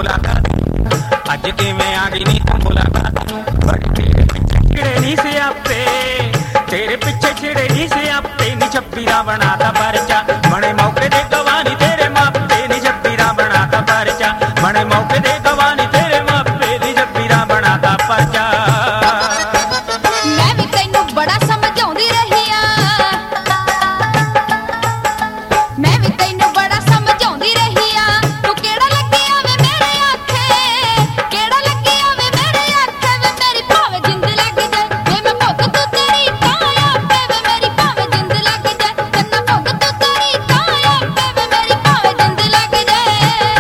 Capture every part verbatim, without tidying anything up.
मुलाकात अज किवें आ गई नी तू मुलाकात बड़ी तेरे पिछे छिड़े नी से आपे तेरे पिछे छिड़े नी से आपे नी छब्बी दा बनाता परचा बड़े मौके दे गवानी तेरे मापे नी छब्बी दा बनाता परचा बड़े मौके दे गवानी तेरे मापे नी छब्बी दा बनाता परचा मैं भी तैनू बड़ा समझाउंदी रही आ मैं भी तैनू बड़ा समझाउंदी रही आ तू केड़ा लगिया वे मेरे आखे केड़ा लगिया वे मेरे आखे वे मेरी भावे जिंद लग जाए वे मैं भुग तू तेरी काया पे वे मेरी भावे जिंद लग जाए कन्ना भुग तू तेरी काया पे वे मेरी भावे जिंद लग जाए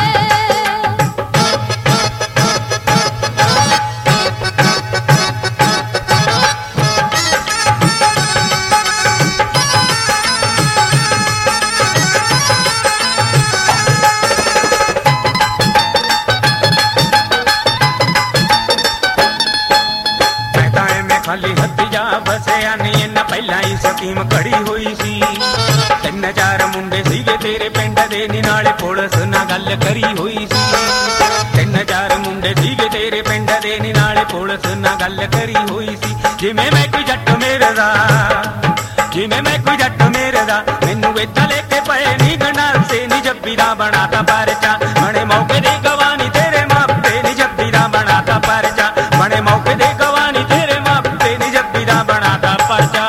खाली हत्ती जा बसिया नी इन्ना पहला ही स्कीम खड़ी हुई सी तीन चार मुंडे सीगे तेरे पिंड दे नी नाले पुलिस ना गल करी हुई सी तीन चार मुंडे सीगे तेरे पिंड दे नी नाले पुलिस ना गल करी हुई सी जिवें मैं कोई जट मेरे दा जिवें मैं कोई जट मेरे दा मैनू इत्था लेके पए नी गंडासे नी जब्बी दा बनाता परचा बड़े मौके दे गवानी तेरे मापे नी जब्बी दा बनाता परचा बड़े मौके दे गवानी तेरे बनाता परचा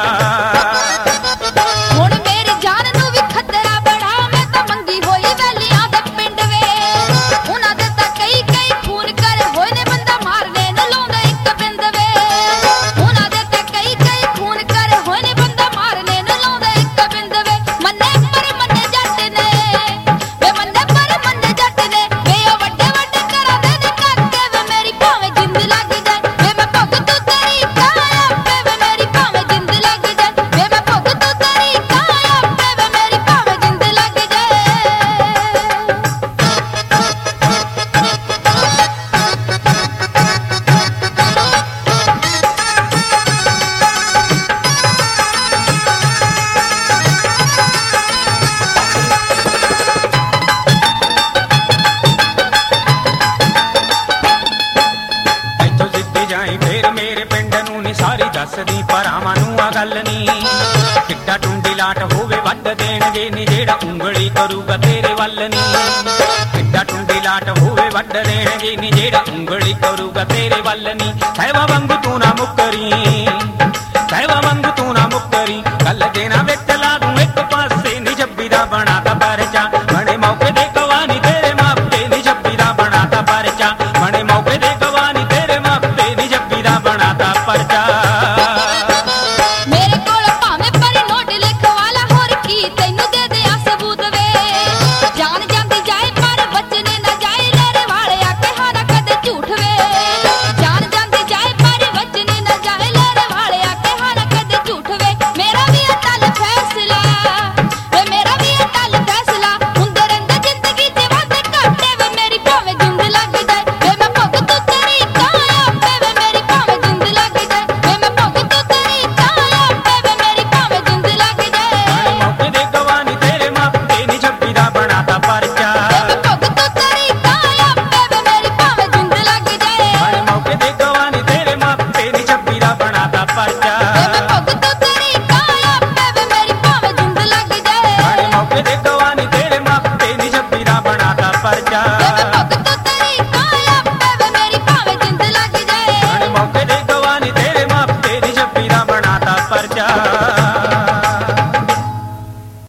हुण मेरी जान नू भी खतरा बड़ा मैं तां मंगी होई वैलियां दे पिंड वे उन्हां दे तां कई कई खून कर होए ने बंदा मारने न लाउंदा इक बिंद वे उन्हां दे तां कई कई खून कर होए ने बंदा मारने न लाउंदा इक बिंद वे मन्ने पर मन्ने जट ने वे मन्ने पर मन्ने जट ने वे ओ वड्डे वड्डे घरां दे ने करके वे मेरी भावें जिंद लग जाए वे मैं भुग तू तेरी काया पे वे मेरी भावें जिंद लग जाए वे मैं भुग तू तेरी काया पे वे मेरी भावें जिंद लग जाए ਇੱਥੋਂ ਸਿੱਧੀ ਜਾਈ ਫੇਰ ਮੇਰੇ ਪਿੰਡ ਨੂੰ ਨੀ ਸਾਰੀ ਦੱਸਦੀ ਭਰਾਵਾਂ ਨੂੰ ਆ ਗੱਲ ਨੀ ਕਿੱਡਾ ਟੁੰਡੀ ਲਾਟ ਹੋਵੇ ਵੱਢ ਦੇਣਗੇ ਨੀ ਜਿਹੜਾ ਉਂਗਲੀ ਕਰੂਗਾ ਤੇਰੇ ਵੱਲ ਨੀ ਕਿੱਡਾ ਟੁੰਡੀ ਲਾਟ ਹੋਵੇ ਵੱਢ ਦੇਣਗੇ ਨੀ ਜਿਹੜਾ ਉਂਗਲੀ ਕਰੂਗਾ ਤੇਰੇ ਵੱਲ ਨੀ ਸਹਿਵਾ ਵਾਂਗੂ ਤੂੰ ਨਾ ਮੁੱਕਰੀ ਸਹਿਵਾ ਵਾਂਗੂ ਤੂੰ ਨਾ ਮੁੱਕਰੀ ਗੱਲ ਦੇ ਨਾ ਵਿੱਚ ਲਾ ਦੂੰ ਇੱਕ ਪਾਸੇ ਨੀ ਜੱਬੀ ਦਾ ਬਣਾਤਾ ਪਰਚਾ ਬਣੇ ਮੌਕੇ ਦੇ ਗਵਾਨੀ ਤੇਰੇ ਮਾਪੇ ਨੀ ਜੱਬੀ ਦਾ ਬਣਾਤਾ ਪਰਚਾ ਬਣੇ ਮੌਕੇ ਦੇ ਗਵਾਨੀ ਤੇਰੇ ਮਾਪੇ ਨੀ ਜੱਬੀ ਦਾ ਬਣਾਤਾ ਪਰਚਾ मेरे कोल भावें पर नोट लिखवाला होर की तैनू दे दिया सबूत वे जान जांदी जाए पर बचने न जाए लेरे वाले आके हाना कदे झूठ वे जान जांदी जाए पर बचने न जाए लेरे वाले आके हाना कदे झूठ वे मेरा भी अटल फैसला वे मेरा भी अटल फैसला हुंदे रहिंदे जिंदगी च वादे घाटे वे मेरी भावें जिंद लग जाए वे मैं भुग तू तेरी काया पे वे मेरी भावें जिंद लग जाए वे मैं भुग तू तेरी काया पे वे मेरी भावें जिंद लग जाए ਮੌਕੇ ਦੇ ਗਵਾਨੀ ਤੇਰੇ ਮਾਪੇ ਨੀ ਜੱਬੀ ਦਾ ਬਣਾਤਾ ਪਰਚਾ वे मैं भुग तू तेरी काया पे वे मेरी भावें जिंद लग जाए ਮੌਕੇ ਦੇ ਗਵਾਨੀ ਤੇਰੇ ਮਾਪੇ ਨੀ ਜੱਬੀ ਦਾ ਬਣਾਤਾ ਪਰਚਾ